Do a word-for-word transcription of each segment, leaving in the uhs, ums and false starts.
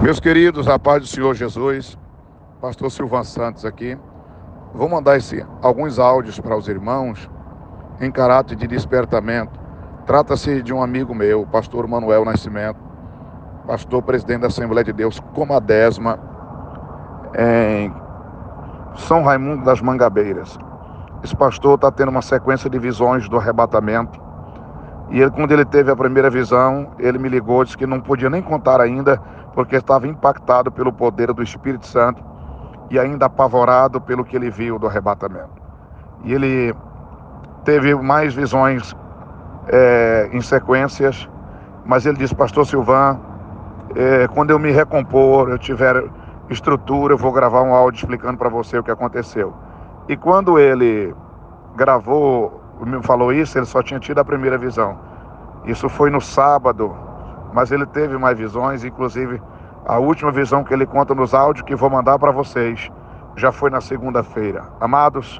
Meus queridos, a paz do Senhor Jesus, pastor Silvan Santos aqui. Vou mandar esse, alguns áudios para os irmãos em caráter de despertamento. Trata-se de um amigo meu, pastor Manuel Nascimento, pastor presidente da Assembleia de Deus Comadésima, em São Raimundo das Mangabeiras. Esse pastor está tendo uma sequência de visões do arrebatamento. E ele, quando ele teve a primeira visão, ele me ligou, disse que não podia nem contar ainda, porque estava impactado pelo poder do Espírito Santo e ainda apavorado pelo que ele viu do arrebatamento. E ele teve mais visões é, em sequências, mas ele disse: pastor Silvan, é, quando eu me recompor, eu tiver estrutura, eu vou gravar um áudio explicando para você o que aconteceu. E quando ele gravou, me falou isso, ele só tinha tido a primeira visão. Isso foi no sábado, mas ele teve mais visões, inclusive a última visão que ele conta nos áudios, que vou mandar para vocês, já foi na segunda-feira. Amados,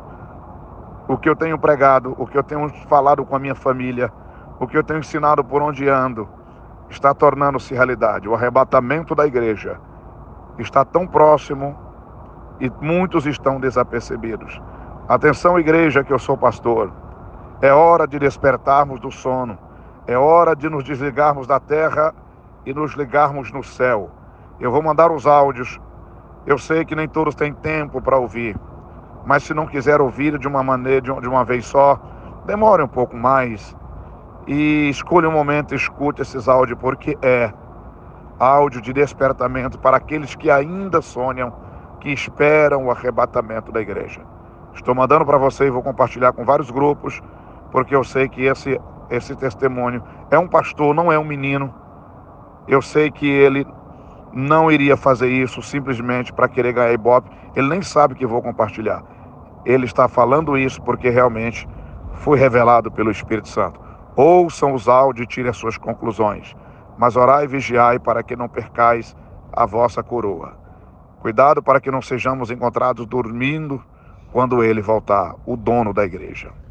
o que eu tenho pregado, o que eu tenho falado com a minha família, o que eu tenho ensinado por onde ando, está tornando-se realidade. O arrebatamento da igreja está tão próximo e muitos estão desapercebidos. Atenção, igreja, que eu sou pastor. É hora de despertarmos do sono. É hora de nos desligarmos da terra e nos ligarmos no céu. Eu vou mandar os áudios. Eu sei que nem todos têm tempo para ouvir, mas se não quiser ouvir de uma maneira, de uma vez só, demore um pouco mais e escolha um momento e escute esses áudios, porque é áudio de despertamento para aqueles que ainda sonham, que esperam o arrebatamento da igreja. Estou mandando para você e vou compartilhar com vários grupos, porque eu sei que esse, esse testemunho é um pastor, não é um menino. Eu sei que ele não iria fazer isso simplesmente para querer ganhar ibope. Ele nem sabe que vou compartilhar. Ele está falando isso porque realmente foi revelado pelo Espírito Santo. Ouçam os áudios e tirem as suas conclusões. Mas orai e vigiai para que não percais a vossa coroa. Cuidado para que não sejamos encontrados dormindo quando ele voltar, o dono da igreja.